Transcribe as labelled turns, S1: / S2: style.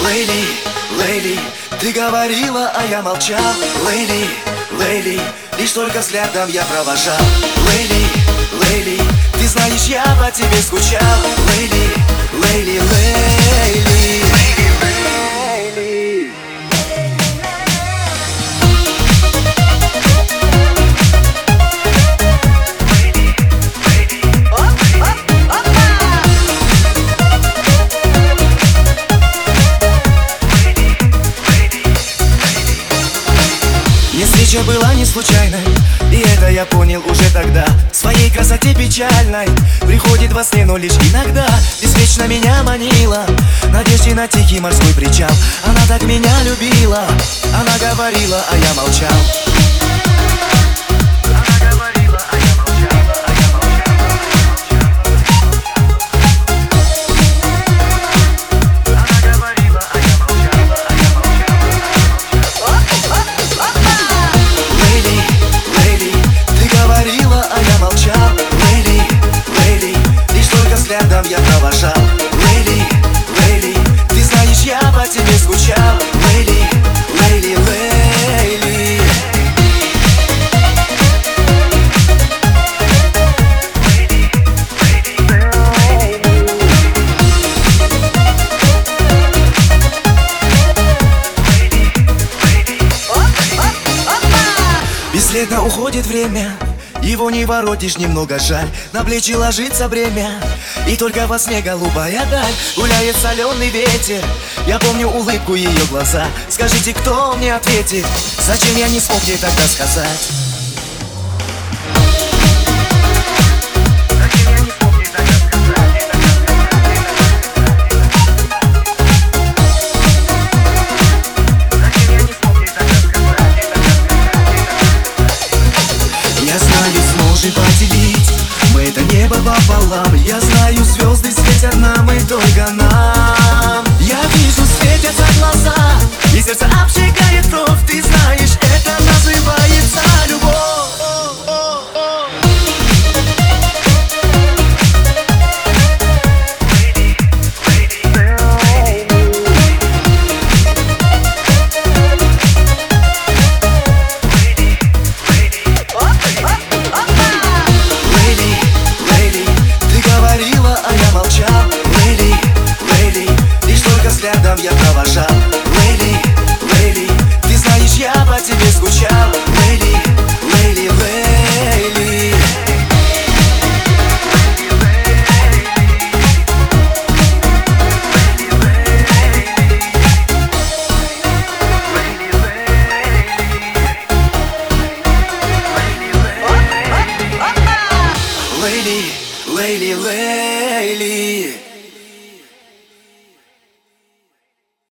S1: Лейли, Лейли, ты говорила, а я молчал. Лейли, Лейли, лишь только взглядом я провожал. Лейли, Лейли, ты знаешь, я по тебе скучал. Лейли, Лейли, Лейли. Встреча была не случайной, и это я понял уже тогда. В своей красоте печальной приходит во сне, но лишь иногда. Бесконечно меня манила надежде на тихий морской причал. Она так меня любила, она говорила, а я молчал. Я провожал. Лейли, Лейли, ты знаешь, я по тебе скучал. Лейли, Лейли, Лейли. Бесследно уходит время, его не воротишь, немного жаль. На плечи ложится бремя, и только во сне голубая даль. Гуляет соленый ветер, я помню улыбку ее глаза. Скажите, кто мне ответит, зачем я не смог ей тогда сказать? Сможем поделить мы это небо пополам. Я знаю, звезды светят нам и только нам. Я вижу, светятся глаза, и сердце обжигает кровь. Ты знаешь, это называется любовь. Взглядом я провожал. Лейли, Лейли, ты знаешь, я по тебе скучал. Лейли, Лейли, Лейли. Лейли, Лейли, Лейли.